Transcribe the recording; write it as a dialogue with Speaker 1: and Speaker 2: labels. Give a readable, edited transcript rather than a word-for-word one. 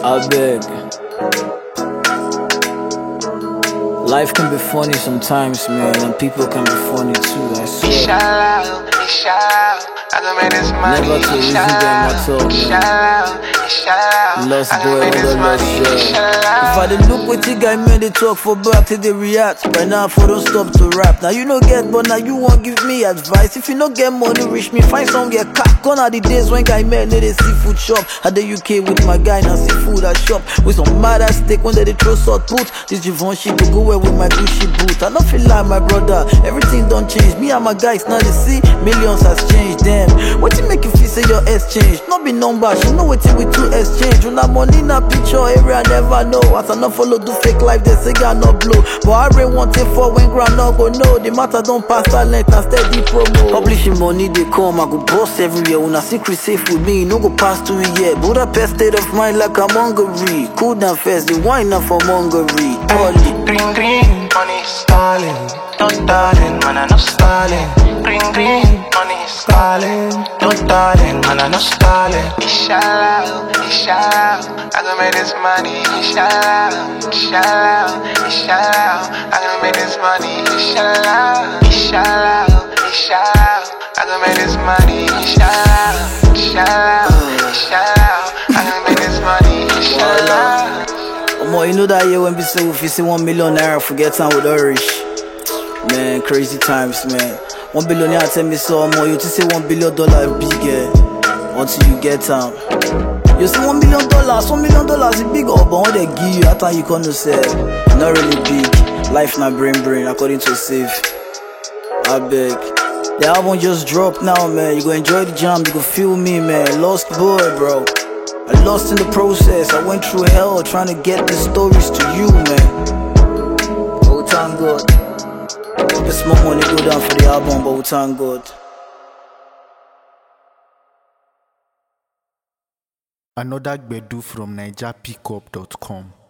Speaker 1: I beg. Life can be funny sometimes, man, and people can be funny too, I swear. Never to reason them at all, man. Lost boy, other lost girl. If I did look what you guy made they talk for back till they react. By now, for don't stop to rap. Now you no get, but now you won't give me advice. If you no get money, reach me, find some get cat. Gone are the days when guy made they seafood shop. At the UK with my guy, now seafood I shop. With some mad ass steak when they throw salt put. This Givenchy go go well with my Gucci boot. I don't feel like my brother, everything don't change. Me and my guys now they see millions has changed them. What you make you feel say your S change? Not be number, she know what we two exchange. When I'm money in a picture area, I never know. As I not follow do fake life, they say I not blow. But I really want it for when grand not go know. The matter don't pass talent and steady promo. Publishing money they come, I go boss every year. When I secret safe with me, no go pass 2 years. Budapest state of mind like I'm Hungary. Cool down first, the wine up from Hungary.
Speaker 2: Green, green, money stalling. No darling, man, I no stalling. Green, green, money stalling. No darling, man, I no stalling. Inshallah, inshallah, I gonna make this money. Inshallah, inshallah, inshallah, I gonna make this money. Inshallah, inshallah, inshallah, I gonna make this money. Inshallah, inshallah, inshallah, I gonna make this money. Inshallah.
Speaker 1: You know that year when we say if you see 1 million naira, forget time with the rich. Man, crazy times, man. 1 billion naira tell me so more. You to say $1 billion big, until you get time. You see $1 million, $1 million is big, but what they give you, that time you gonna say, not really big. Life not brain, according to Save. I beg. The album just dropped now, man. You go enjoy the jam, you go feel me, man. Lost boy, bro. I lost in the process. I went through hell trying to get these stories to you, man. Oh, thank God. The small money go down for the album, but oh, thank God.
Speaker 3: Another Gbedu from NigerPickup.com.